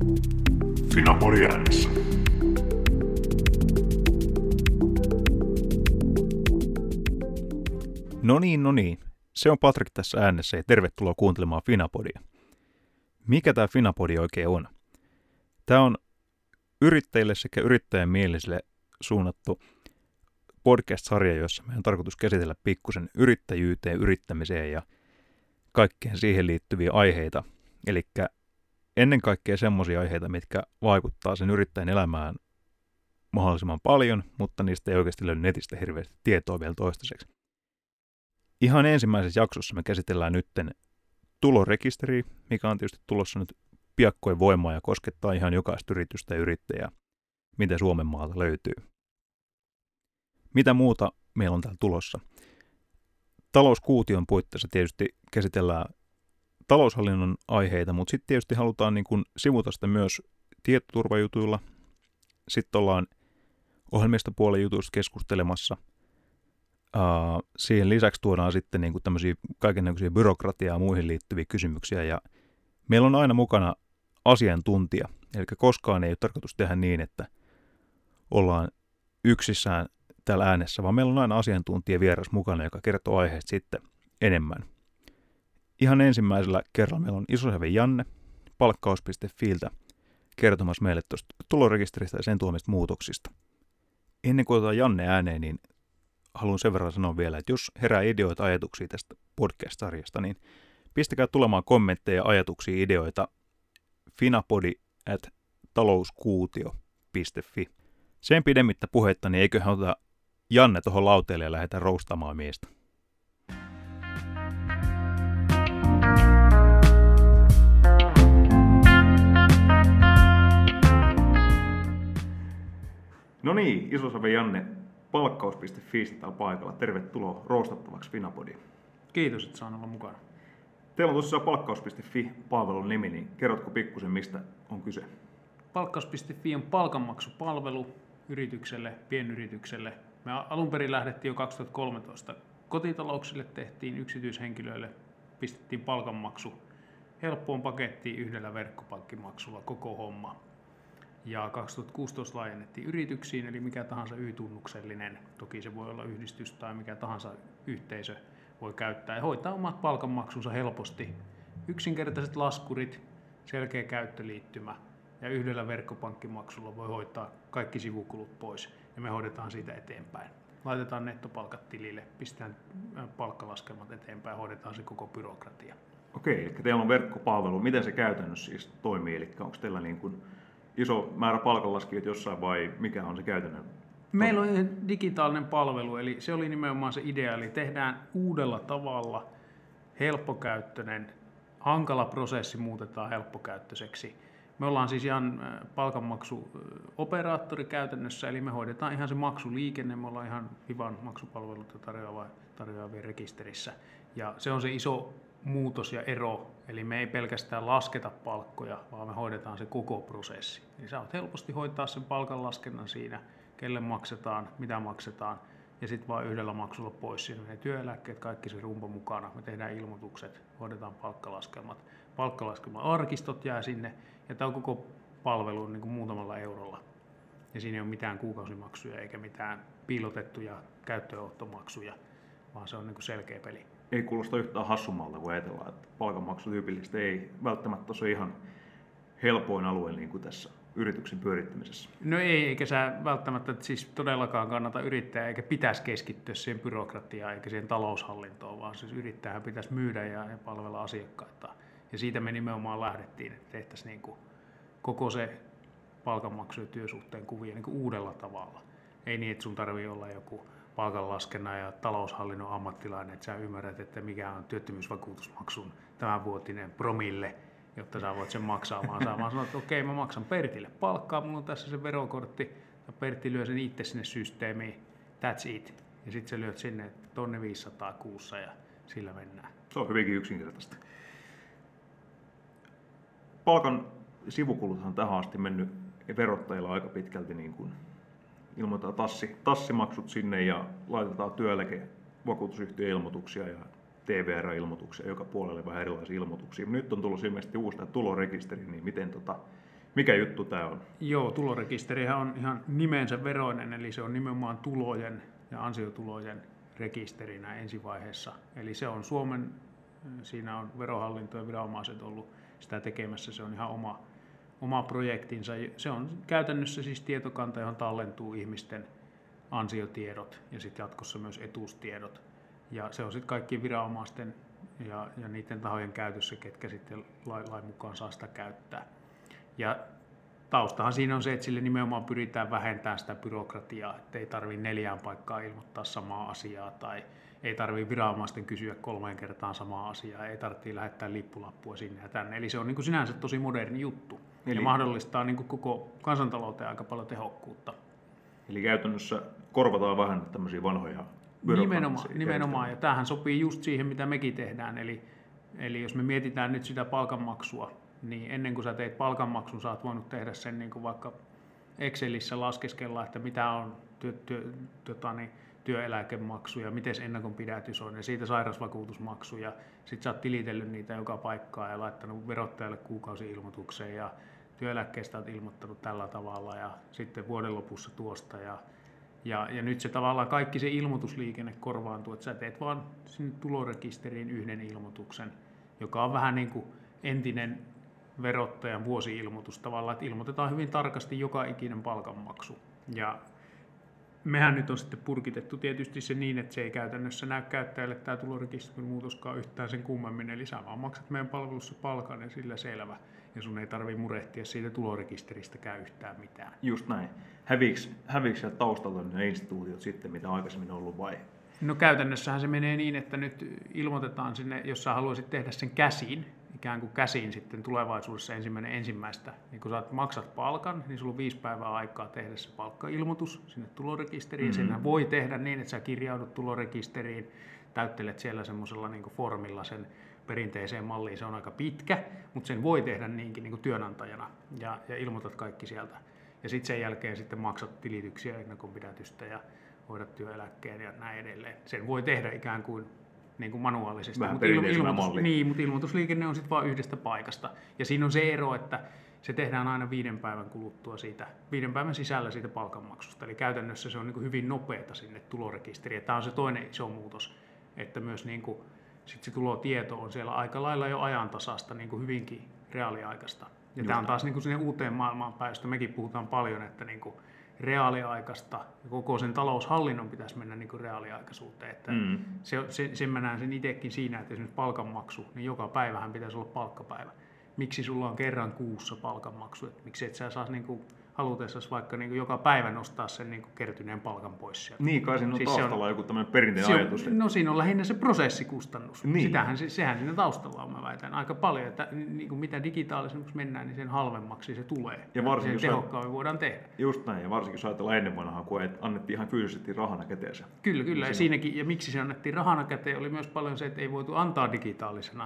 Finapodi äänessä. No niin. Se on Patrik tässä äänessä ja tervetuloa kuuntelemaan Finapodia. Mikä tämä Finapodi oikein on? Tämä on yrittäjille sekä yrittäjän mielisille suunnattu podcast-sarja, jossa meidän on tarkoitus käsitellä pikkusen yrittäjyyteen, yrittämiseen ja kaikkeen siihen liittyviä aiheita. Eli ennen kaikkea semmoisia aiheita, mitkä vaikuttaa sen yrittäjän elämään mahdollisimman paljon, mutta niistä ei oikeasti löydy netistä hirveästi tietoa vielä toistaiseksi. Ihan ensimmäisessä jaksossa me käsitellään nytten tulorekisteriä, mikä on tietysti tulossa nyt piakkoin voimaan ja koskettaa ihan jokaista yritystä ja yrittäjää, mitä Suomen maalta löytyy. Mitä muuta meillä on täällä tulossa? Talouskuution puitteissa tietysti käsitellään taloushallinnon aiheita, mutta sitten tietysti halutaan niin kuin sivuta sitä myös tietoturvajutuilla. Sitten ollaan ohjelmistopuolen jutuista keskustelemassa. Siihen lisäksi tuodaan sitten niin kuin tämmöisiä kaikennäköisiä byrokratiaa ja muihin liittyviä kysymyksiä. Ja meillä on aina mukana asiantuntija. Eli koskaan ei ole tarkoitus tehdä niin, että ollaan yksissään täällä äänessä, vaan meillä on aina asiantuntija vieras mukana, joka kertoo aiheesta sitten enemmän. Ihan ensimmäisellä kerralla meillä on Isosäven Janne palkkaus.filtä kertomassa meille tuosta tulorekisteristä ja sen tuomista muutoksista. Ennen kuin otetaan Janne ääneen, niin haluan sen verran sanoa vielä, että jos herää ideoita, ajatuksia tästä podcast-sarjasta, niin pistäkää tulemaan kommentteja, ajatuksia, ideoita finapodi@talouskuutio.fi. Sen pidemmittä puhetta, niin eiköhän oteta Janne tuohon lauteelle ja lähdetään roustamaan miestä. No niin, Isosäven Janne palkkaus.fi täällä paikalla. Tervetuloa roustattavaksi Finapodiin. Kiitos, että saan olla mukana. Teillä on tosiaan palkkaus.fi-palvelun nimi, niin kerrotko pikkusen, mistä on kyse? Palkkaus.fi on palkanmaksupalvelu yritykselle, pienyritykselle. Me alun perin lähdettiin jo 2013. Kotitalouksille tehtiin, yksityishenkilöille pistettiin palkanmaksu helppoon pakettiin yhdellä verkkopankkimaksulla koko homma. Ja 2016 laajennettiin yrityksiin, eli mikä tahansa Y-tunnuksellinen, toki se voi olla yhdistys tai mikä tahansa yhteisö, voi käyttää ja hoitaa omat palkanmaksunsa helposti. Yksinkertaiset laskurit, selkeä käyttöliittymä ja yhdellä verkkopankkimaksulla voi hoitaa kaikki sivukulut pois ja me hoidetaan siitä eteenpäin. Laitetaan nettopalkat tilille, pistetään palkkalaskelmat eteenpäin ja hoidetaan se koko byrokratia. Okei, eli teillä on verkkopalvelu. Miten se käytännössä siis toimii? Eli onko teillä niin kuin iso määrä palkanlaskijoita jossain vai mikä on se käytännön? Meillä on digitaalinen palvelu, eli se oli nimenomaan se idea, eli tehdään uudella tavalla helppokäyttöinen, hankala prosessi muutetaan helppokäyttöiseksi. Me ollaan siis ihan palkanmaksuoperaattori käytännössä, eli me hoidetaan ihan se maksuliikenne, me ollaan ihan Fivan maksupalveluita tarjoavien rekisterissä. Ja se on se iso muutos ja ero, eli me ei pelkästään lasketa palkkoja, vaan me hoidetaan se koko prosessi. Eli sä voit helposti hoitaa sen palkanlaskennan siinä, kelle maksetaan, mitä maksetaan, ja sitten vaan yhdellä maksulla pois. Siinä menee työeläkkeet, kaikki se rumpa mukana. Me tehdään ilmoitukset, hoidetaan palkkalaskelma-arkistot jää sinne, ja tämä on koko palvelu niin kuin muutamalla eurolla. Ja siinä ei ole mitään kuukausimaksuja eikä mitään piilotettuja käyttöönottomaksuja, vaan se on niin kuin selkeä peli. Ei kuulosta yhtään hassummalta, kun ajatellaan, että palkanmaksu tyypillisesti ei välttämättä ole ihan helpoin alue niin kuin tässä yrityksen pyörittämisessä. No ei, eikä sä välttämättä siis todellakaan kannata yrittää, eikä pitäisi keskittyä siihen byrokratiaan eikä siihen taloushallintoon, vaan siis yrittäjähän pitäisi myydä ja palvella asiakkaita. Ja siitä me nimenomaan lähdettiin, että tehtäisiin niin kuin koko se palkanmaksu ja työsuhteen kuvia niin kuin uudella tavalla. Ei niin, että sun tarvii olla joku palkanlaskennan ja taloushallinnon ammattilainen, että sä ymmärrät, että mikä on työttömyysvakuutusmaksun tämänvuotinen promille, jotta sä voit sen maksaa, vaan sä vaan sanot, että okei, mä maksan Pertille palkkaa, mulla on tässä se verokortti, ja Pertti lyö sen itse sinne systeemiin, that's it. Ja sitten sä lyöt sinne 1 500 kuussa ja sillä mennään. Se on hyvinkin yksinkertaista. Palkan sivukuluthan tähän asti mennyt verottajilla aika pitkälti niin kuin ilmoitetaan tassimaksut sinne ja laitetaan työeläkevakuutusyhtiön ilmoituksia ja TVR-ilmoituksia, joka puolelle vähän erilaisia ilmoituksia. Nyt on tullut ilmeisesti uusi tulorekisteri, niin miten Mikä juttu tämä on? Joo, tulorekisterihän on ihan nimensä veroinen, eli se on nimenomaan tulojen ja ansiotulojen rekisteri näin ensivaiheessa. Eli se on Suomen, siinä on verohallinto ja viranomaiset ollut sitä tekemässä, se on ihan oma projektinsa. Se on käytännössä siis tietokanta, johon tallentuu ihmisten ansiotiedot ja sitten jatkossa myös etuustiedot. Ja se on sitten kaikkien viranomaisten ja niiden tahojen käytössä, ketkä sitten lain mukaan saa sitä käyttää. Ja taustahan siinä on se, että sille nimenomaan pyritään vähentämään sitä byrokratiaa, että ei tarvitse 4 paikkaan ilmoittaa samaa asiaa tai ei tarvitse viranomaisten kysyä 3 kertaa samaa asiaa, ei tarvitse lähettää lippulappua sinne ja tänne. Eli se on niin kuin sinänsä tosi moderni juttu ja mahdollistaa niin kuin koko kansantalouteen aika paljon tehokkuutta. Eli käytännössä korvataan vähän tämmöisiä vanhoja byrokraattisia. Nimenomaan, ja tämähän sopii just siihen, mitä mekin tehdään. Eli jos me mietitään nyt sitä palkanmaksua, niin ennen kuin sä teet palkanmaksun, sä oot voinut tehdä sen niin kuin vaikka Excelissä laskeskella, että mitä on työeläkemaksu ja miten ennakonpidätys on, ja siitä sairausvakuutusmaksu, ja sitten sä oot tilitellyt niitä joka paikkaan ja laittanut verottajalle kuukausi-ilmoitukseen, ja työeläkkeestä olet ilmoittanut tällä tavalla, ja sitten vuoden lopussa tuosta, ja nyt se tavallaan kaikki se ilmoitusliikenne korvaantuu, että sä teet vaan sinne tulorekisteriin yhden ilmoituksen, joka on vähän niin kuin entinen verottajan vuosi-ilmoitus tavallaan, että ilmoitetaan hyvin tarkasti joka ikinen palkanmaksu. Ja mehän nyt on sitten purkitettu tietysti se niin, että se ei käytännössä näy käyttäjälle tämä tulorekisterin muutoskaan yhtään sen kummemmin, eli sä vaan maksat meidän palvelussa palkan ja sillä selvä, ja sun ei tarvitse murehtia siitä tulorekisteristäkään yhtään mitään. Just näin. Häviikö sieltä taustalta ne instituutiot sitten, mitä aikaisemmin on ollut vai? No käytännössähän se menee niin, että nyt ilmoitetaan sinne, jos sä haluaisit tehdä sen käsin, ikään kuin käsin sitten tulevaisuudessa ensimmäistä. Niin kun sä maksat palkan, niin sulla on 5 päivää aikaa tehdä se palkkailmoitus sinne tulorekisteriin. Mm-hmm. Sen voi tehdä niin, että sä kirjaudut tulorekisteriin, täyttelet siellä semmoisella niin kuin formilla sen perinteiseen malliin. Se on aika pitkä, mutta sen voi tehdä niinkin niin kuin työnantajana ja ilmoitat kaikki sieltä. Ja sitten sen jälkeen sitten maksat tilityksiä ennakonpidätystä ja hoidat työeläkkeen ja näin edelleen. Sen voi tehdä ikään kuin manuaalisesti. Vähän perinteisellä malli. Niin, mutta ilmoitusliikenne on sitten vain yhdestä paikasta. Ja siinä on se ero, että se tehdään aina 5 päivän kuluttua 5 päivän sisällä siitä palkanmaksusta. Eli käytännössä se on niin kuin hyvin nopeata sinne tulorekisteriin. Tämä on se toinen iso muutos, että myös niin kuin, sit se tulotieto on siellä aika lailla jo ajantasasta, niin kuin hyvinkin reaaliaikaista. Ja tämä on taas niin kuin sinne uuteen maailmaan päin, josta mekin puhutaan paljon, että niin kuin reaaliaikaista ja koko sen taloushallinnon pitäisi mennä niin kuin reaaliaikaisuuteen. Että sen mä näen sen itsekin siinä, että esimerkiksi palkanmaksu, niin joka päivähän pitäisi olla palkkapäivä. Miksi sulla on kerran kuussa palkanmaksu? Että miksi et sä saisi niin kuin halutessasi vaikka niin kuin joka päivä nostaa sen niin kuin kertyneen palkan pois sieltä? Niin, kai siinä on siis taustalla joku tämmöinen perinteinen ajatus. No siinä on lähinnä se prosessikustannus. Niin. Sehän siinä taustalla on, mä väitän, aika paljon, että niin kuin mitä digitaalisemmaksi mennään, niin sen halvemmaksi se tulee. Ja varsinkin sen tehokkaammin voidaan tehdä. Just näin, ja varsinkin jos ajatellaan ennen vanhaa, kun annettiin ihan fyysisesti rahana käteen se. Kyllä, ja siinäkin, ja miksi se annettiin rahana käteen, oli myös paljon se, että ei voitu antaa digitaalisena.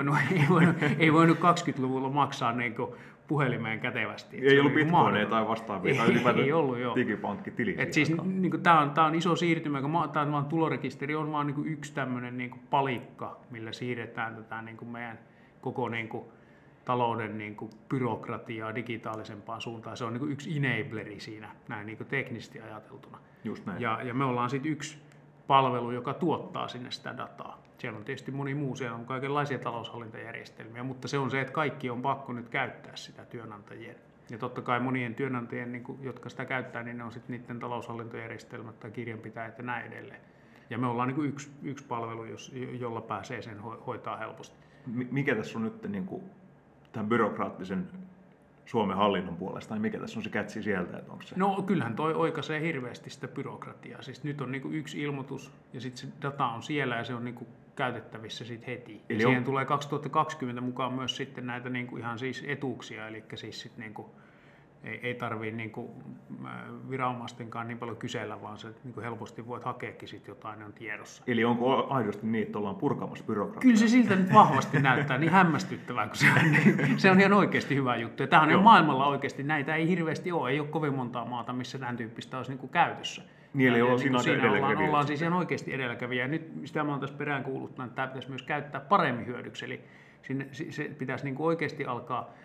Ei voinut 20-luvulla maksaa niin kuin puhelimeen kätevästi. Ei ollut bitcoineja tai vastaavia, tai ylipäätään digipankkitili. Siis, niin tämä on iso siirtymä, kun tämä tulorekisteri on vain niin yksi tämmöinen niin palikka, millä siirretään tätä niin meidän koko niin talouden niin byrokratiaa digitaalisempaan suuntaan. Se on niin yksi enableri siinä, näin niin teknisesti ajateltuna. Just näin. Ja me ollaan sitten yksi palvelu, joka tuottaa sinne sitä dataa. Siellä on tietysti moni muu, siellä on kaikenlaisia taloushallintajärjestelmiä, mutta se on se, että kaikki on pakko nyt käyttää sitä työnantajien. Ja totta kai monien työnantajien, jotka sitä käyttää, niin ne on sitten niiden taloushallintojärjestelmät tai kirjanpitäjät ja näin edelleen. Ja me ollaan yksi palvelu, jolla pääsee sen hoitaa helposti. Mikä tässä on nyt tämän byrokraattisen Suomen hallinnon puolesta, tai mikä tässä on se kätsi sieltä? Että onko se? No kyllähän toi oikaisee hirveästi sitä byrokratiaa. Siis nyt on yksi ilmoitus ja sitten se data on siellä ja se on käytettävissä sit heti. Eli siihen tulee 2020 mukaan myös sitten näitä ihan siis etuuksia, eli siis sit ei tarvitse viranomaistenkaan niin paljon kysellä, vaan se helposti voit hakeakin sit jotain, ne on tiedossa. Eli onko aidosti niin, että ollaan purkamassa byrokratiaa? Kyllä se siltä nyt vahvasti näyttää, niin hämmästyttävää, kun se on ihan oikeasti hyvä juttu. Ja tämähän on maailmalla oikeasti, näitä ei hirveästi ole, ei ole kovin montaa maata, missä tämän tyyppistä olisi käytössä. Niin, eli ollaan siis ihan oikeasti edelläkävijä. Ja nyt sitä mä oon tässä peräänkuuluttanut, että tämä pitäisi myös käyttää paremmin hyödyksi. Eli se pitäisi oikeasti alkaa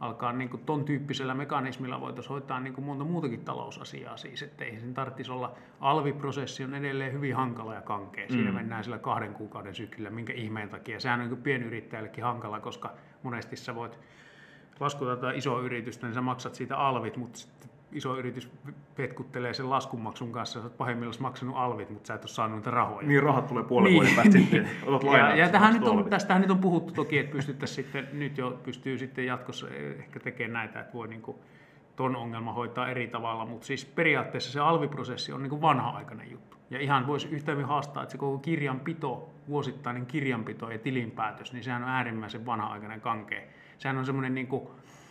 alkaa niin kuin ton tyyppisellä mekanismilla voitaisiin hoitaa niin kuin monta muutakin talousasiaa siis, että ei sen tarvitsisi olla, alviprosessi on edelleen hyvin hankala ja kankea, siinä mennään sillä 2 kuukauden syklillä, minkä ihmeen takia, sehän on niin kuin pienyrittäjällekin hankala, koska monesti sä voit laskuta tätä isoa yritystä, niin sä maksat siitä alvit, mutta iso yritys petkuttelee sen laskunmaksun kanssa, sä oot pahimmillaan maksanut alvit, mutta sä et ole saanut niitä rahoja. Niin, rahat tulee puolen vuoden päästä sitten, otat lainaa. Ja tästähän nyt on puhuttu toki, että pystyttäisiin sitten, nyt jo pystyy sitten jatkossa ehkä tekemään näitä, että voi niinku ton ongelman hoitaa eri tavalla, mutta siis periaatteessa se alviprosessi on niinku vanha-aikainen juttu. Ja ihan voisi yhtä hyvin haastaa, että se koko kirjanpito, vuosittainen kirjanpito ja tilinpäätös, niin sehän on äärimmäisen vanha-aikainen kankea. Sehän on semmoinen niinku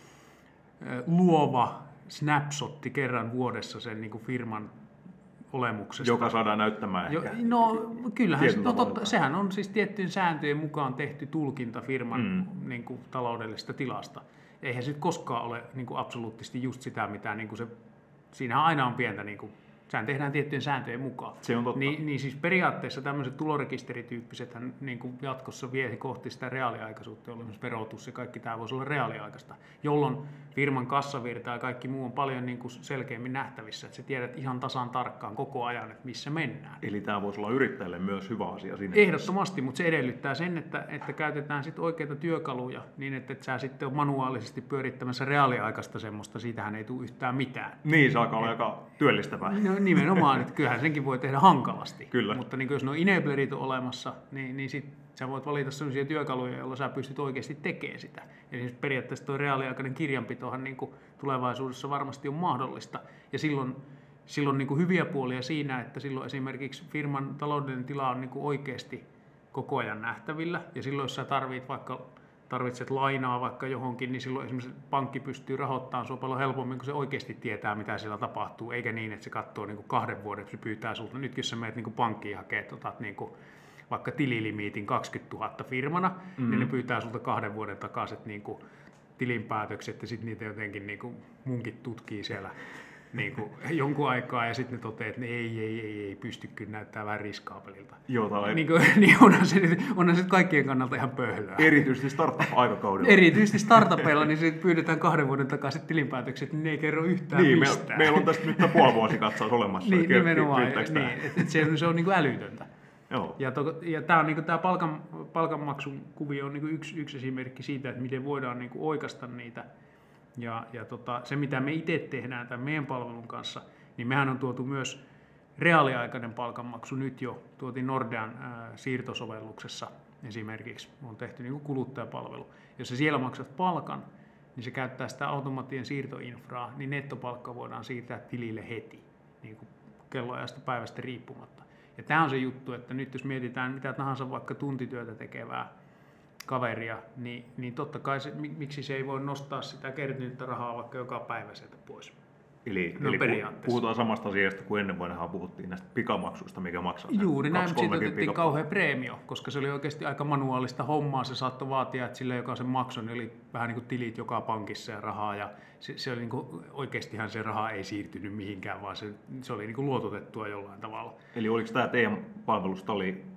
luova snapshotti kerran vuodessa sen niin kuin firman olemuksesta. Joka saadaan näyttämään ehkä. No kyllähän sehän on siis tiettyjen sääntöjen mukaan tehty tulkinta firman niin kuin taloudellisesta tilasta. Eihän se koskaan ole niin kuin absoluuttisesti just sitä, mitä niin kuin se, siinähän aina on pientä, niin kuin, sehän tehdään tiettyjen sääntöjen mukaan. Se on totta. Niin siis periaatteessa tämmöiset tulorekisterityyppiset niin kuin jatkossa vie kohti sitä reaaliaikaisuutta, jolloin myös verotus ja kaikki tämä voisi olla reaaliaikaista, jolloin firman kassavirta ja kaikki muu on paljon niin kuin selkeämmin nähtävissä, että sä tiedät ihan tasan tarkkaan koko ajan, että missä mennään. Eli tämä voisi olla yrittäjälle myös hyvä asia sinne. Ehdottomasti, mutta se edellyttää sen, että käytetään sit oikeita työkaluja niin, että et sä sitten on manuaalisesti pyörittämässä reaaliaikaista semmoista, siitähän ei tule yhtään mitään. Niin, se alkaa olla aika työllistävää. No, nimenomaan, että kyllähän senkin voi tehdä hankalasti. Kyllä. Mutta niin jos nuo enablerit on olemassa, niin sit sä voit valita sellaisia työkaluja, joilla sä pystyt oikeasti tekemään sitä. Eli siis periaatteessa tuo reaaliaikainen kirjanpitohan niin kuin tulevaisuudessa varmasti on mahdollista. Ja silloin niin kuin hyviä puolia siinä, että silloin esimerkiksi firman taloudellinen tila on niin kuin oikeasti koko ajan nähtävillä. Ja silloin jos sä tarvitset lainaa vaikka johonkin, niin silloin esimerkiksi pankki pystyy rahoittamaan sinua paljon helpommin, kun se oikeasti tietää, mitä siellä tapahtuu, eikä niin, että se katsoo niin kuin 2 vuoden, se pyytää sulta. Nyt jos sä menet niin kuin pankkiin hakemaan, otat niin kuin vaikka tililimiitin 20 000 firmana, niin ne pyytää sulta 2 vuoden takaiset niin kuin tilinpäätökset, ja sitten niitä jotenkin niin kuin munkit tutkii siellä niin kuin jonkun aikaa, ja sitten ne toteaa, että ei pysty, kyllä näyttää vähän riskaapelilta. Niin onhan se kaikkien kannalta ihan pöhlöä. Erityisesti startup-aikakaudella. Erityisesti startupeilla, niin sitten pyydetään 2 vuoden takaiset tilinpäätökset, niin ne ei kerro yhtään mistään. Meillä on tästä nyt puoli vuosikatsaus olemassa. Niin, nimenomaan. Niin, se on niin kuin älytöntä. Joo. Ja tämä on, niin palkanmaksun kuvio on niin yksi esimerkki siitä, että miten voidaan niin oikaista niitä. Ja se, mitä me itse tehdään tämän meidän palvelun kanssa, niin mehän on tuotu myös reaaliaikainen palkanmaksu nyt jo. Tuotiin Nordean siirtosovelluksessa esimerkiksi. On tehty niin kuluttajapalvelu. Jos sä siellä maksat palkan, niin se käyttää sitä automaattien siirtoinfraa, niin nettopalkka voidaan siirtää tilille heti, niin kuin kelloajasta päivästä riippumatta. Ja tämä on se juttu, että nyt jos mietitään mitä tahansa vaikka tuntityötä tekevää kaveria, niin totta kai miksi se ei voi nostaa sitä kertynyttä rahaa vaikka joka päivä sieltä pois. Eli puhutaan samasta asiasta kuin ennen vanhaa puhuttiin näistä pikamaksuista, mikä maksaa. Juuri näin, mutta siitä otettiin kauhea preemio, koska se oli oikeasti aika manuaalista hommaa. Se saattoi vaatia, että sillä joka sen maksoi, niin oli vähän niin kuin tilit joka pankissa ja rahaa. Ja se oli niin kuin, oikeastihan se raha ei siirtynyt mihinkään, vaan se oli niin kuin luototettua jollain tavalla. Eli oliko tämä teidän palvelusta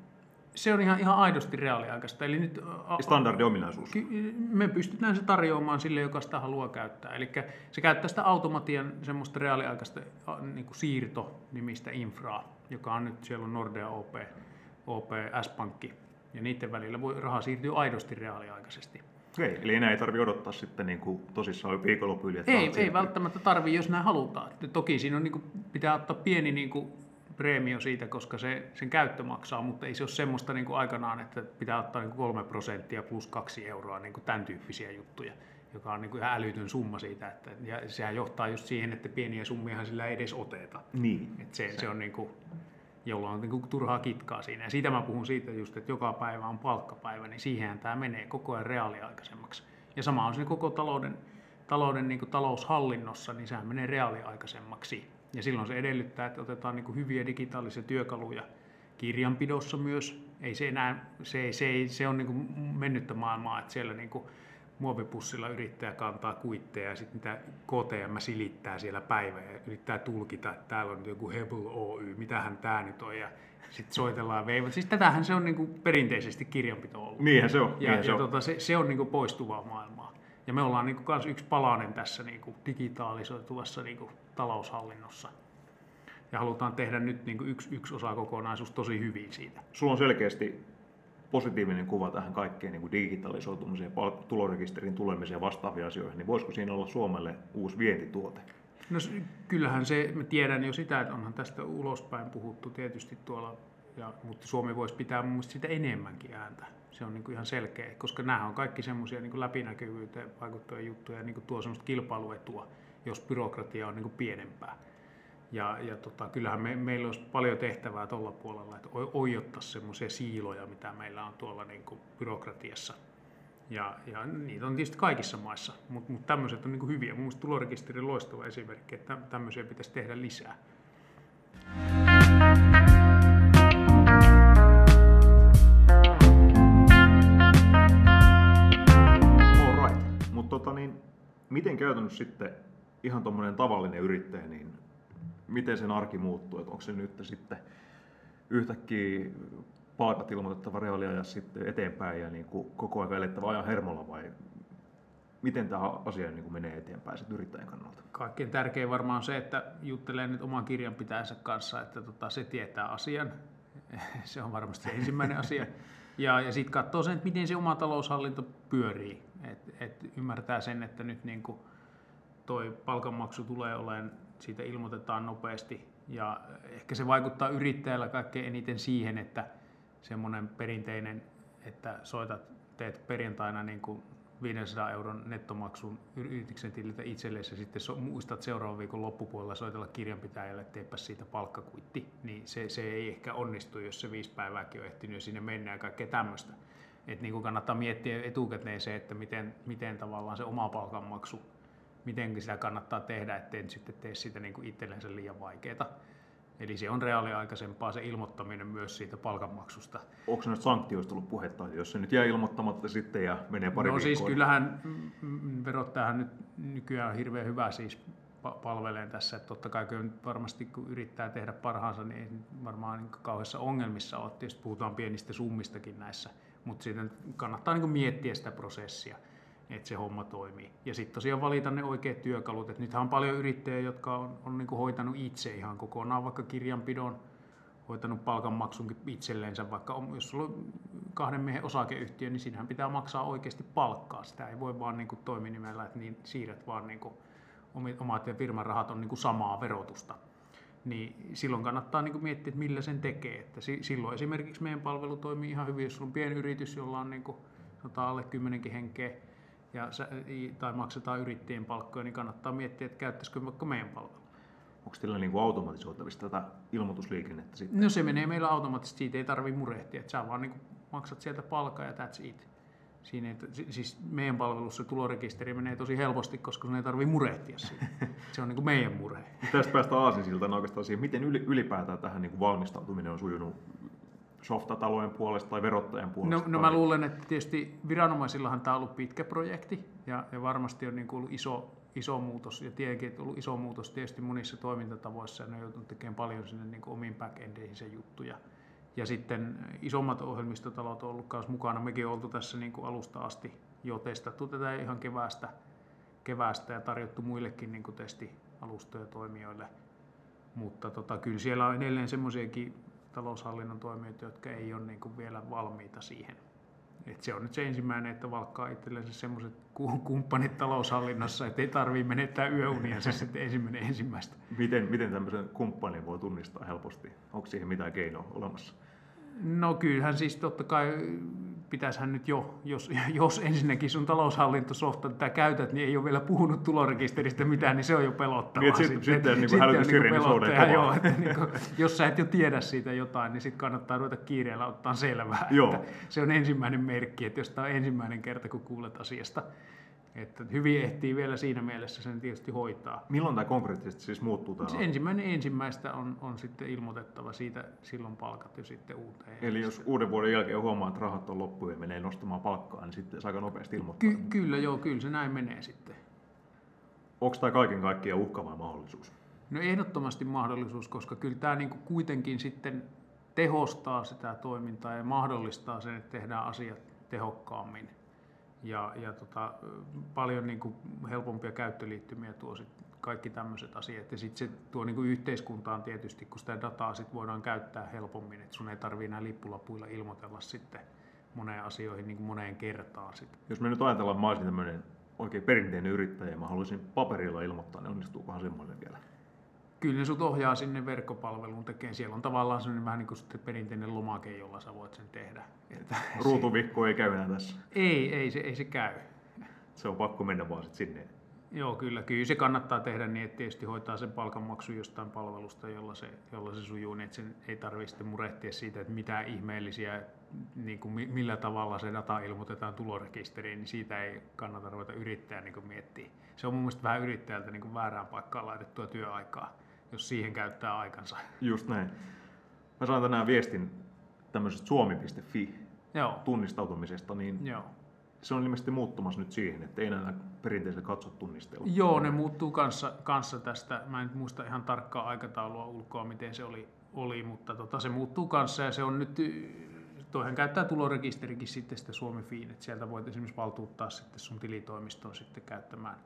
Se on ihan aidosti reaaliaikaista. Eli nyt standardiominaisuus. Me pystytään se tarjoamaan sille, joka sitä haluaa käyttää. Eli se käyttää sitä automatian semmoista reaaliaikaista niin kuin siirto-nimistä infraa, joka on nyt siellä on Nordea, OP, S-pankki. Ja niiden välillä voi raha siirtyä aidosti reaaliaikaisesti. Okei, eli enää ei tarvitse odottaa sitten niin kuin tosissaan viikonloppu yli. Ei välttämättä tarvitse, jos näin halutaan. Toki siinä on, niin kuin, pitää ottaa pieni niin kuin, preemio siitä, koska sen käyttö maksaa, mutta ei se ole semmoista niin kuin aikanaan, että pitää ottaa niin kuin 3% plus 2 euroa, niin kuin tämän tyyppisiä juttuja, joka on niin kuin ihan älytön summa siitä. Ja sehän johtaa just siihen, että pieniä summiahan sillä ei edes oteta. Niin. Että se on niin kuin, jolloin on niin kuin turhaa kitkaa siinä. Ja siitä mä puhun siitä just, että joka päivä on palkkapäivä, niin siihenhän tämä menee koko ajan reaaliaikaisemmaksi. Ja sama on se koko talouden niin kuin taloushallinnossa, niin sehän menee reaaliaikaisemmaksi. Ja silloin se edellyttää, että otetaan niin kuin hyviä digitaalisia työkaluja kirjanpidossa myös. Ei se enää, se on niin kuin mennyttä maailmaa, että siellä niin kuin muovipussilla yrittäjä kantaa kuitteja ja sitten mitä KTM silittää siellä päivää ja yrittää tulkita, että täällä on joku Hebel Oy, mitähän tämä nyt on ja sitten soitellaan veivat. Siis tätähän se on niin kuin perinteisesti kirjanpito ollut. Niinhän se on. Se on niin kuin poistuvaa maailmaa. Ja me ollaan niin kuin yksi palanen tässä niin kuin digitaalisoituvassa niin kuin taloushallinnossa. Ja halutaan tehdä nyt niin kuin yksi osakokonaisuus tosi hyvin siitä. Sulla on selkeästi positiivinen kuva tähän kaikkeen niin kuin digitalisoitumiseen, tulorekisterin tulemiseen ja vastaaviin asioihin, niin voisiko siinä olla Suomelle uusi vientituote? No kyllähän se, mä tiedän jo sitä, että onhan tästä ulospäin puhuttu tietysti tuolla, mutta Suomi voisi pitää mun mielestä sitä enemmänkin ääntä. Se on niin kuin ihan selkeä, koska nämä on kaikki semmoisia niin kuin läpinäkyvyyteen vaikuttavia juttuja ja niin kuin tuo semmoista kilpailuetua, jos byrokratia on niin kuin pienempää. Ja kyllähän meillä olisi paljon tehtävää tuolla puolella, että oiottaisiin semmoisia siiloja, mitä meillä on tuolla niin kuin byrokratiassa. Ja niitä on tietysti kaikissa maissa, mutta tämmöiset on niin kuin hyviä. Mun mielestä tulorekisteri on loistava esimerkki, että tämmöisiä pitäisi tehdä lisää. All right. Mutta miten käytännössä sitten ihan tuommoinen tavallinen yrittäjä, niin miten sen arki muuttuu? Että onko se nyt sitten yhtäkkiä palkat ilmoitettava reaaliajassa sitten eteenpäin ja niin kuin koko ajan elettävä ajan hermolla vai miten tämä asia niin kuin menee eteenpäin sitten yrittäjän kannalta? Kaikkein tärkein varmaan on se, että juttelee nyt oman kirjanpitäjänsä kanssa, että se tietää asian. Se on varmasti ensimmäinen asia. Ja sitten katsoo sen, että miten se oma taloushallinto pyörii. Et ymmärtää sen, että nyt niin kuin toi palkanmaksu tulee olemaan, siitä ilmoitetaan nopeasti. Ja ehkä se vaikuttaa yrittäjällä kaikkein eniten siihen, että semmoinen perinteinen, että teet perjantaina niin kuin 500 euron nettomaksun yrityksen tililtä itsellesi ja sitten muistat seuraavan viikon loppupuolella soitella kirjanpitäjälle, että teepä siitä palkkakuitti, niin se ei ehkä onnistu, jos se 5 päivääkin on ehtinyt ja sinne mennään ja kaikkea tämmöistä. Että niin kuin kannattaa miettiä etukäteen se, että miten tavallaan se oma palkanmaksu, miten sitä kannattaa tehdä, ettei sitten tee siitä niin kuin itsellensä liian vaikeaa. Eli se on reaaliaikaisempaa se ilmoittaminen myös siitä palkanmaksusta. Onko se nyt sanktioista ollut puhetta, jos se nyt jää ilmoittamatta sitten ja menee pari viikkoa? Siis kyllähän verottajahan nyt nykyään on hirveän hyvä siis palveleen tässä. Että totta kai kyllä varmasti kun yrittää tehdä parhaansa, niin ei varmaan niin kauheassa ongelmissa ole. Tietysti puhutaan pienistä summistakin näissä, mutta siitä kannattaa niin miettiä sitä prosessia, että se homma toimii. Ja sitten tosiaan valita ne oikeat työkalut. Et nythän on paljon yrittäjiä, jotka on niin kuin hoitanut itse ihan kokonaan vaikka kirjanpidon, hoitanut palkanmaksunkin itselleensä, vaikka jos sulla on 2 miehen osakeyhtiö, niin siinähän pitää maksaa oikeasti palkkaa. Sitä ei voi vaan niin kuin toiminimellä, että niin siirrät vaan niin kuin omat ja firman rahat on niin kuin samaa verotusta. Niin silloin kannattaa niin kuin miettiä, että millä sen tekee. Että silloin esimerkiksi meidän palvelu toimii ihan hyvin, jos sulla on pienyritys, jolla on niin kuin, alle 10 henkeä, tai maksetaan yrittäjien palkkoja, niin kannattaa miettiä, että käyttäisikö vaikka meidän palvelua. Onko teillä niin kuin automatisoitavissa tätä ilmoitusliikennettä sitten? No se menee meillä automaattisesti, siitä ei tarvitse murehtia. Että sä vaan niin kuin maksat sieltä palkkaa ja that's it. Siinä siis meidän palvelussa tulorekisteri menee tosi helposti, koska sun ei tarvitse murehtia siitä. Se on niin kuin meidän murhe. Tästä päästään aasinsiltaan oikeastaan siihen, miten ylipäätään tähän niin kuin valmistautuminen on sujunut softatalojen puolesta tai verottajan puolesta? No mä luulen, että tietysti viranomaisillahan tämä on ollut pitkä projekti ja varmasti on niin kuin ollut iso muutos ja tiedänkin, että on ollut iso muutos tietysti monissa toimintatavoissa ja ne on joutunut tekemään paljon sinne niin kuin omiin back-endeihin se juttuja. Ja sitten isommat ohjelmistotalot on ollut myös mukana. Mekin on oltu tässä niin kuin alusta asti jo testattu tätä ihan keväästä ja tarjottu muillekin niin kuin testialustoja toimijoille. Mutta kyllä siellä on edelleen semmoisiakin taloushallinnon toimijoita, jotka ei ole niin kuin vielä valmiita siihen. Et se on nyt se ensimmäinen, että valkkaa itsellensä semmoiset kumppanit taloushallinnossa, että ei tarvitse menettää yöuniansa sitten ensimmäistä. Miten tämmöisen kumppanin voi tunnistaa helposti? Onko siihen mitään keinoa olemassa? No kyllähän siis totta kai pitäisihän nyt jos ensinnäkin sun taloushallintosofta tätä käytät, niin ei ole vielä puhunut tulorekisteristä mitään, niin se on jo pelottavaa. Niin, sitten niin hälytyssireni soudee kovaa. Jos sä et jo tiedä siitä jotain, niin sitten kannattaa ruveta kiireellä ottaa selvää. Että se on ensimmäinen merkki, että jos tämä on ensimmäinen kerta, kun kuulet asiasta. Että hyvin ehtii vielä siinä mielessä sen tietysti hoitaa. Milloin tämä konkreettisesti siis muuttuu? Ensimmäistä on sitten ilmoitettava siitä silloin palkat jo sitten uuteen. Eli jos uuden vuoden jälkeen huomaa, että rahat on loppu ja menee nostamaan palkkaa, niin sitten aika nopeasti ilmoittaa. Kyllä se näin menee sitten. Onko tämä kaiken kaikkiaan uhka vai mahdollisuus? No ehdottomasti mahdollisuus, koska kyllä tämä niin kuin kuitenkin sitten tehostaa sitä toimintaa ja mahdollistaa sen, että tehdään asiat tehokkaammin. paljon niin kuin helpompia käyttöliittymiä tuo sit kaikki tämmöiset asiat. Ja sitten se tuo niin kuin yhteiskuntaan tietysti, kun sitä dataa sit voidaan käyttää helpommin, että sun ei tarvitse enää lippulapuilla ilmoitella sitten moneen asioihin niin kuin moneen kertaan. Sit. Jos me nyt ajatellaan, että mä olisin tämmöinen oikein perinteinen yrittäjä ja mä haluaisin paperilla ilmoittaa, niin onnistuukohan semmoinen vielä? Kyllä ne sut ohjaa sinne verkkopalveluun tekemään. Siellä on tavallaan sellainen vähän niin kuin sitten perinteinen lomake, jolla sä voit sen tehdä. Ruutuvihko ei käy enää tässä. Ei se käy. Se on pakko mennä vaan sitten sinne. Joo, kyllä se kannattaa tehdä niin, että tietysti hoitaa sen palkanmaksun jostain palvelusta, jolla se sujuu, niin että sen ei tarvitse sitten murehtia siitä, että mitä ihmeellisiä, niin kuin millä tavalla se data ilmoitetaan tulorekisteriin, niin siitä ei kannata ruveta yrittäjän niin miettiä. Se on mun mielestä vähän yrittäjältä niin väärään paikkaan laitettua työaikaa, jos siihen käyttää aikansa. Just näin. Mä saan tänään viestin tämmöisestä suomi.fi Joo. tunnistautumisesta, niin Joo. se on ilmeisesti muuttumassa nyt siihen, että ei enää perinteisellä katsotunnisteella. Joo, ne muuttuu kanssa tästä. Mä en muista ihan tarkkaa aikataulua ulkoa, miten se oli mutta se muuttuu kanssa ja se on nyt, toihan käyttää tulorekisterikin sitten sitä Suomi-fiin, että sieltä voit esimerkiksi valtuuttaa sitten sun tilitoimistoon sitten käyttämään,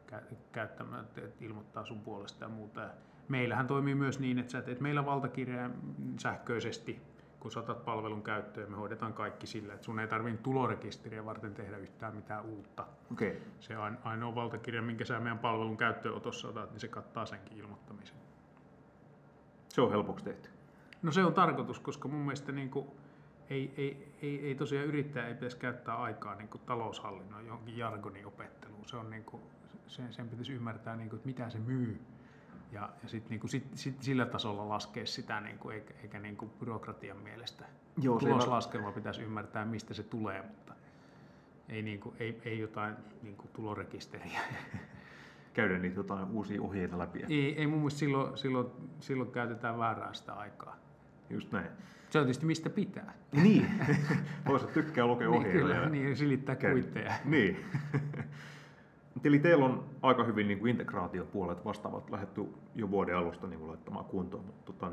että ilmoittaa sun puolesta ja muuta. Ja meillähän toimii myös niin, että sä teet meillä valtakirjaa sähköisesti, kun sä otat palvelun käyttöön, me hoidetaan kaikki sillä, että sun ei tarvitse tulorekisteriä varten tehdä yhtään mitään uutta. Okay. Se ainoa valtakirja, minkä sä meidän palvelun käyttöönotossa otat, niin se kattaa senkin ilmoittamisen. Se on helpoksi tehty. No se on tarkoitus, koska mun mielestä niin kuin ei tosiaan yrittäjä ei pitäisi käyttää aikaa niin kuin taloushallinnon johonkin jargonin opetteluun. Se on niin kuin, sen pitäisi ymmärtää, niin kuin, että mitä se myy. Ja sitten niin sit sillä tasolla laskea sitä, niin kuin, eikä niin kuin byrokratian mielestä. Joo, tuloslaskelma pitäisi ymmärtää, mistä se tulee, mutta ei jotain niin kuin tulorekisteriä. Käydä niitä jotain uusia ohjeita läpi. Ei mun mielestä silloin käytetään väärää sitä aikaa. Just näin. Se on tietysti mistä pitää. Niin, toiset tykkää lukea ohjeita. Niin, kyllä, niin silittää kuitteja. Niin. Eli teillä on aika hyvin niin kuin integraatiopuolet vastaavat lähdetty jo vuoden alusta niin kuin laittamaan kuntoon. Mutta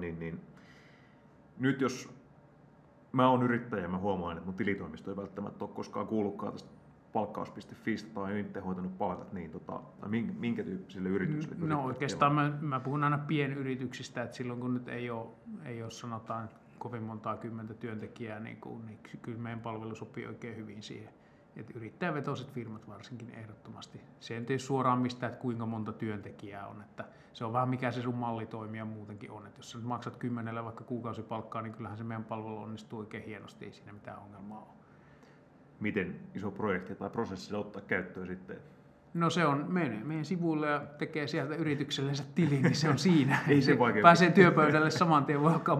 nyt jos mä oon yrittäjä ja mä huomaan, että mun tilitoimisto ei välttämättä ole koskaan kuullutkaan tästä palkkaus.fistä tai ei itse hoitanut palkat, niin minkä tyyppisille yrityksille? No oikeastaan mä puhun aina pienyrityksistä, että silloin kun nyt ei ole sanotaan kovin montaa kymmentä työntekijää, niin kyllä meidän palvelu sopii oikein hyvin siihen. Että yrittäjävetoiset firmat varsinkin ehdottomasti. Se ei tee suoraan mistään, että kuinka monta työntekijää on. Että se on vähän mikä se sun mallitoimija muutenkin on. Että jos sä nyt maksat 10 vaikka kuukausipalkkaa, niin kyllähän se meidän palvelu onnistuu oikein hienosti. Ei siinä mitään ongelmaa ole. Miten iso projekti tai prosessi ottaa käyttöön sitten? No se on, menee meidän sivuille ja tekee sieltä yrityksellensä tilin, niin se on siinä. Ei se vaikea. Pääsee työpöydälle saman tien, voi alkaa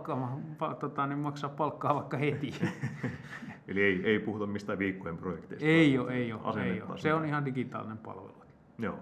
maksaa palkkaa vaikka heti. Eli ei puhuta mistään viikkojen projekteista. Ei ole. Se on ihan digitaalinen palvelu. Joo.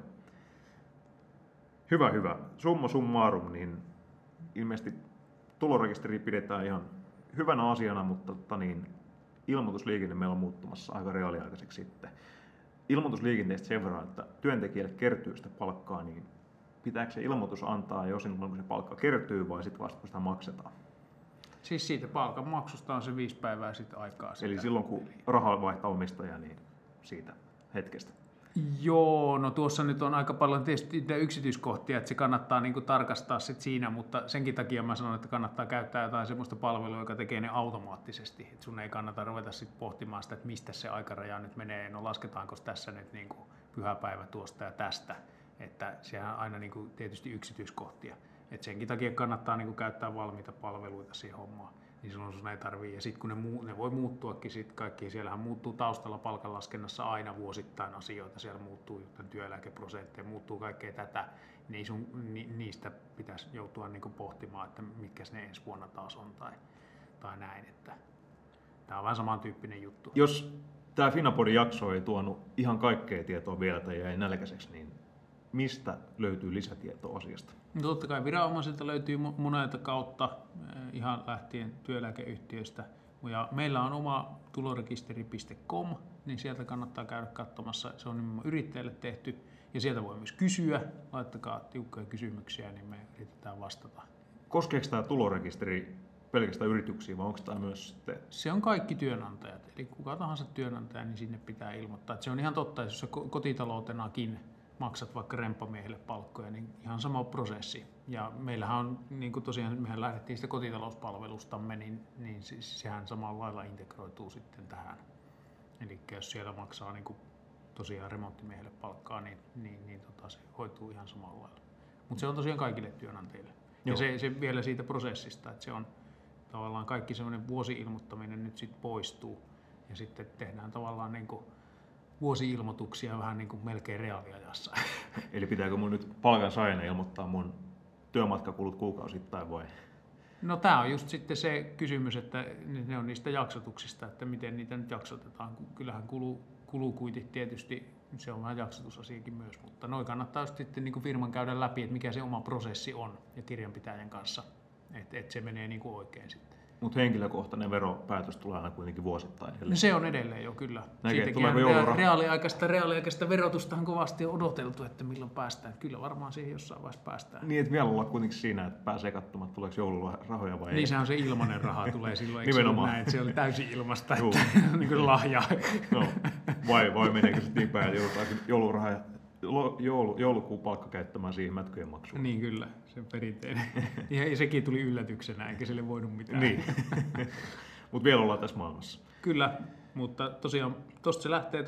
Hyvä. Summa summarum, niin ilmeisesti tulorekisteri pidetään ihan hyvänä asiana, mutta ilmoitusliikenne meillä on muuttumassa aika reaaliaikaiseksi sitten. Ilmoitusliikenteestä sen verran, että työntekijälle kertyy sitä palkkaa, niin pitääkö se ilmoitus antaa jo silloin, kun se palkka kertyy vai sitten vasta kun sitä maksetaan? Siis siitä palkan maksusta on se 5 päivää sitten aikaa. Eli silloin kun rahaa vaihtaa omistaja, niin siitä hetkestä. Joo, no tuossa nyt on aika paljon tietysti yksityiskohtia, että se kannattaa niin kuin tarkastaa sit siinä, mutta senkin takia mä sanon, että kannattaa käyttää jotain sellaista palvelua, joka tekee ne automaattisesti. Et sun ei kannata ruveta sit pohtimaan sitä, että mistä se aikaraja nyt menee, no lasketaanko tässä nyt niin kuin pyhäpäivä tuosta ja tästä. Että sehän on aina niin kuin tietysti yksityiskohtia. Et senkin takia kannattaa niin kuin käyttää valmiita palveluita siihen hommaan. Niin silloin sun ei tarvii. Ja sitten kun ne voi muuttuakin, sit kaikki, siellähän muuttuu taustalla palkanlaskennassa aina vuosittain asioita, siellä muuttuu työeläkeprosentteja, muuttuu kaikkea tätä, niin niistä pitäisi joutua niinku pohtimaan, että mitkä ne ensi vuonna taas on tai näin. Että tämä on vähän samantyyppinen juttu. Jos tämä Finapodin jakso ei tuonut ihan kaikkea tietoa vielä tai jäi nälkäiseksi, niin mistä löytyy lisätietoa asiasta? No totta kai viranomaisilta löytyy monelta kautta, ihan lähtien työeläkeyhtiöistä. Ja meillä on oma tulorekisteri.com, niin sieltä kannattaa käydä katsomassa. Se on nimenomaan yrittäjille tehty. Ja sieltä voi myös kysyä. Laittakaa tiukkoja kysymyksiä, niin me yritetään vastata. Koskeeko tämä tulorekisteri pelkästään yrityksiä, vai onko tämä myös sitten... Se on kaikki työnantajat, eli kuka tahansa työnantaja, niin sinne pitää ilmoittaa. Että se on ihan totta, että jos sä kotitaloutenakin maksat vaikka remppamiehille palkkoja, niin ihan sama prosessi. Ja meillähän on, niin kuin tosiaan mehän lähdettiin sitä kotitalouspalvelustamme, niin sehän samalla lailla integroituu sitten tähän. Eli jos siellä maksaa niin kuin tosiaan remonttimiehelle palkkaa, niin se hoituu ihan samalla lailla. Mutta se on tosiaan kaikille työnantajille. Joo. Ja se vielä siitä prosessista, että se on tavallaan kaikki semmoinen vuosi-ilmoittaminen nyt sitten poistuu. Ja sitten tehdään tavallaan niin kuin vuosi-ilmoituksia vähän niin kuin melkein reaaliajassa. Eli pitääkö mun nyt palkansaajana ilmoittaa mun työmatkakulut kuukausittain vai? No tämä on just sitten se kysymys, että ne on niistä jaksotuksista, että miten niitä nyt jaksotetaan. Kyllähän kulukuitit tietysti, se on vähän jaksotusasiakin myös, mutta noi kannattaa just sitten niin kuin firman käydä läpi, että mikä se oma prosessi on ja kirjanpitäjän kanssa, että se menee niin kuin oikein sitten. Mutta henkilökohtainen veropäätös tulee aina kuitenkin vuosittain. No se on edelleen jo kyllä. Siitäkin reaaliaikaista verotusta on kovasti odoteltu, että milloin päästään. Kyllä varmaan siihen jossain vaiheessa päästään. Niin, että vielä ollaan kuitenkin siinä, että pääsee katsomaan, tuleeko joulurahoja vai ei. Niin, se on se ilmainen raha tulee silloin. Nimenomaan. Näin, että se oli täysin ilmasta, niin kuin lahja. No, vai meneekö sitten niin päin, että jouluraha joulukuun palkka käyttämään siihen mätköjen maksuun. Niin kyllä, se perinteinen. Ja sekin tuli yllätyksenä, eikä sille voinut mitään. Niin, mutta vielä ollaan tässä maailmassa. Kyllä, mutta tosiaan tuosta se lähtee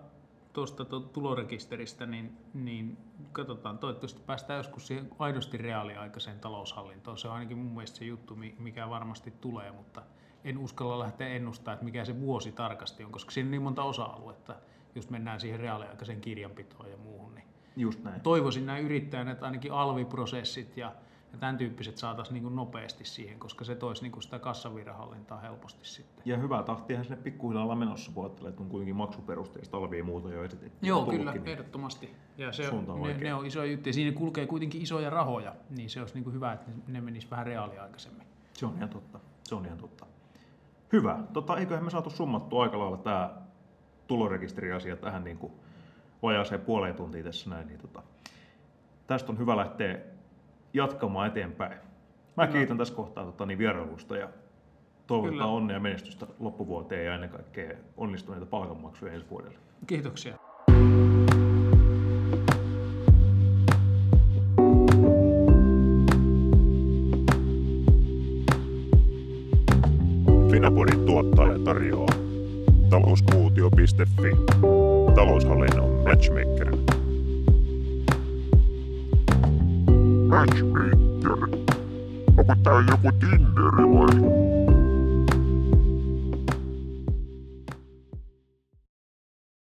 tuosta tulorekisteristä, niin katsotaan, toivottavasti päästään joskus siihen aidosti reaaliaikaiseen taloushallintoon. Se on ainakin mun mielestä se juttu, mikä varmasti tulee, mutta en uskalla lähteä ennustamaan, että mikä se vuosi tarkasti on, koska siinä on niin monta osa-aluetta. Jos mennään siihen reaaliaikaiseen kirjanpitoon ja muuhun, niin just näin. Toivoisin näin yrittäjän, että ainakin alviprosessit ja tämän tyyppiset saataisiin niin kuin nopeasti siihen, koska se toisi niin kuin sitä kassavirrahallintaa helposti sitten. Ja hyvää tahtiahan sinne pikkuhiljaa ollaan menossa, kun ajattelee, että on kuitenkin maksuperusteista alvia ja muuta jo esitetty. Joo, kyllä, ehdottomasti. Ja ne on isoja juttuja. Siinä kulkee kuitenkin isoja rahoja, niin se olisi niin kuin hyvä, että ne menisivät vähän reaaliaikaisemmin. Se on ihan totta. Hyvä. Eiköhän me saatu summattua aika lailla tämä tulorekisteriasia tähän niin kuin vajaaseen puoleen tuntiin tässä näin, niin tästä on hyvä lähteä jatkamaan eteenpäin. Mä kiitän tässä kohtaa vierailusta ja toivotetaan onnea ja menestystä loppuvuoteen ja ennen kaikkea onnistuneita palkanmaksuja ensi vuodelle. Kiitoksia. Finapodin tuottaja tarjoaa talouskuutio.fi, taloushallinnon matchmaker. Matchmaker? Onko tää joku Tinderi vai?